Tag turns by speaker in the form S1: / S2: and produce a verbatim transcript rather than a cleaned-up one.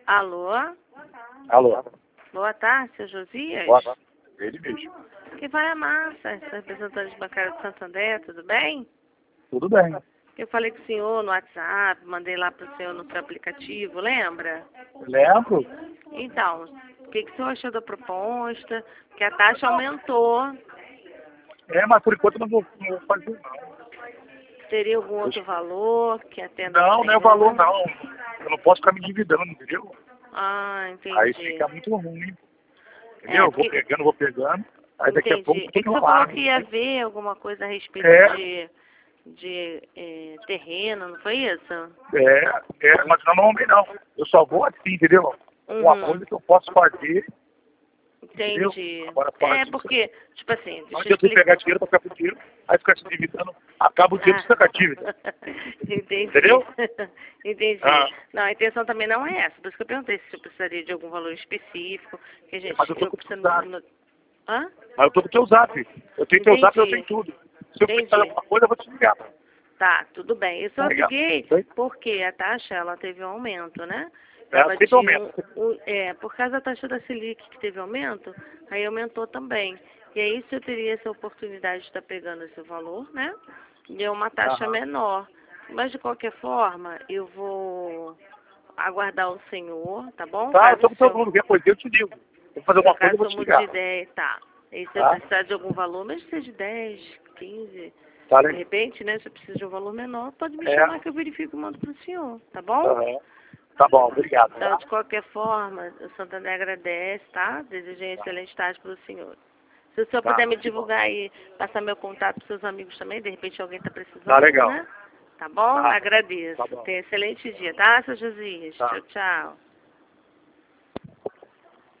S1: Alô?
S2: Alô?
S1: Boa tarde, seu Josias?
S2: Boa tarde. Ele mesmo.
S1: Que vai a massa, sou representante bancária do Santander, tudo bem?
S2: Tudo bem.
S1: Eu falei com o senhor no WhatsApp, mandei lá para o senhor no seu aplicativo, lembra?
S2: Lembro?
S1: Então, o que, que o senhor achou da proposta? Que a taxa aumentou.
S2: É, mas por enquanto eu não vou, não vou fazer não.
S1: Teria algum outro valor que atenda
S2: Não,
S1: ao
S2: não é o
S1: senhor?
S2: valor não. Eu não posso ficar me endividando, entendeu?
S1: Ah, entendi.
S2: Aí fica muito ruim. Entendeu?
S1: É,
S2: Eu vou
S1: porque...
S2: pegando, vou pegando. Aí daqui a pouco
S1: Entendi.
S2: eu
S1: É que
S2: tô
S1: o senhor
S2: lá.
S1: falou que ia ver alguma coisa a respeito
S2: É.
S1: de, de eh, terreno, não foi isso?
S2: É, é, mas não, não, não. Eu só vou assim, entendeu? Uma
S1: Uhum.
S2: coisa que eu posso fazer. Entendeu?
S1: Entendi.
S2: Agora fala
S1: É,
S2: assim,
S1: porque, tipo assim,
S2: não
S1: deixa eu
S2: adianta eu pegar
S1: explicar.
S2: dinheiro pra ficar com dinheiro, aí ficar se endividando, acaba o dinheiro
S1: Ah.
S2: fica com a dívida.
S1: Entendi.
S2: Entendeu?
S1: Entendi.
S2: Ah.
S1: Não, a intenção também não é essa. Por isso que eu perguntei se eu precisaria de algum valor específico. Que a gente,
S2: Mas eu tô com o
S1: preciso...
S2: teu zap.
S1: no- Hã?
S2: Mas eu tô com o teu zap. Eu tenho teu zap e eu tenho tudo. Se eu precisar de
S1: Entendi.
S2: alguma coisa, eu vou te ligar.
S1: Tá, tudo bem. Eu só
S2: Tá legal.
S1: liguei
S2: Oi?
S1: porque a taxa, ela teve um aumento, né?
S2: É,
S1: Tava
S2: sempre
S1: de
S2: aumenta.
S1: um, um- é, por causa da taxa da Selic que teve aumento, aí aumentou também. E aí se eu teria essa oportunidade de estar pegando esse valor, né? De uma taxa
S2: Aham.
S1: menor. Mas de qualquer forma, eu vou aguardar o senhor, tá bom?
S2: Tá, eu
S1: Caso
S2: tô
S1: o
S2: com todo
S1: senhor,
S2: mundo. Qualquer coisa eu te digo. Se eu fazer
S1: por
S2: alguma coisa,
S1: acaso
S2: eu vou
S1: eu
S2: te
S1: mude de
S2: ligar.
S1: ideia, tá. E se eu
S2: Tá?
S1: precisar de algum valor, mesmo que seja dez, quinze,
S2: Tá
S1: de
S2: legal.
S1: repente, né, se eu preciso de um valor menor, pode me
S2: É.
S1: chamar que eu verifico e mando pro senhor, tá bom?
S2: Aham. Tá bom, obrigado.
S1: Então,
S2: Tá?
S1: de qualquer forma, o Santander agradece, tá? Desejo um excelente tarde para o senhor. Se o senhor
S2: Tá,
S1: puder me
S2: que bom.
S1: divulgar aí, passar meu contato para seus amigos também, de repente alguém está
S2: Tá
S1: precisando,
S2: legal.
S1: né? Tá bom?
S2: Tá.
S1: Agradeço.
S2: Tá bom.
S1: Tenha um excelente dia, tá, seu Josias?
S2: Tá.
S1: Tchau, tchau.